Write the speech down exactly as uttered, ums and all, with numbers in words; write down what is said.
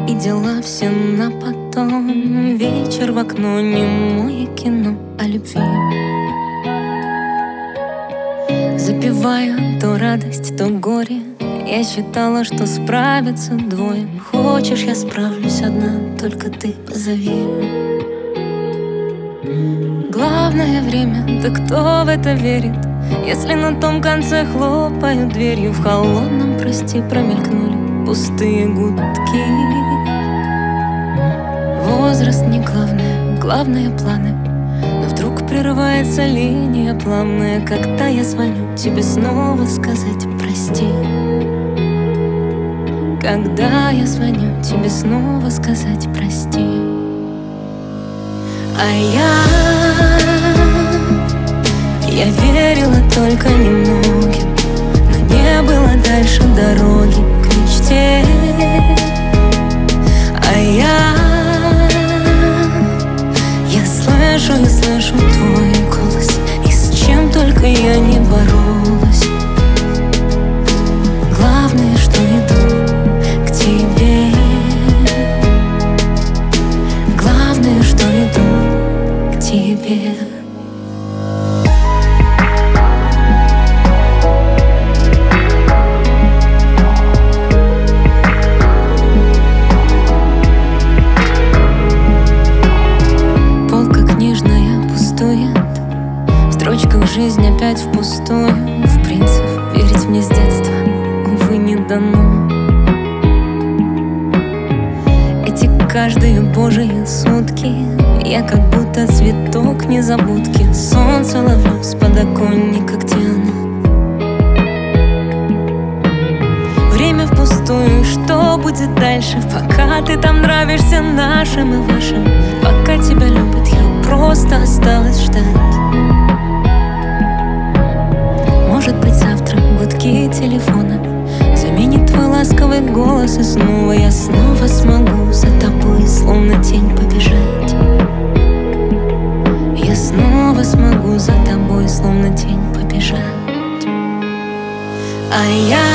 И дела все на потом. Вечер в окно, немое кино о любви. Запивая то радость, то горе. Я считала, что справятся двое. Хочешь, я справлюсь одна, только ты позови. Главное время, да кто в это верит? Если на том конце хлопают дверью, в холодном, прости, промелькнули пустые гудки. Возраст не главное, главное планы. Но вдруг прерывается линия плавная, когда я звоню тебе снова сказать прости. Когда я звоню тебе снова сказать прости. А я, я верила только немногим, но не было дальше дороги к мечте. А я, я слышу и слышу твой голос, и с чем только я не боролась. Главное, что иду к тебе. Главное, что иду к тебе. Полка книжная пустует, в строчках жизнь опять впустую. В принцип, верить мне с детства, увы, не дано. Эти каждые божьи сутки я как будто цветок незабудки. Солнце ловлю с подоконника, где оно. Время впустую, что будет дальше? Пока ты там нравишься нашим и вашим, пока тебя любят, я просто осталась ждать. Может быть, завтра гудки телефона заменит твой ласковый голос, и снова я снова смогу за тобой словно тень побежать. Я снова смогу за тобой словно тень побежать. А я,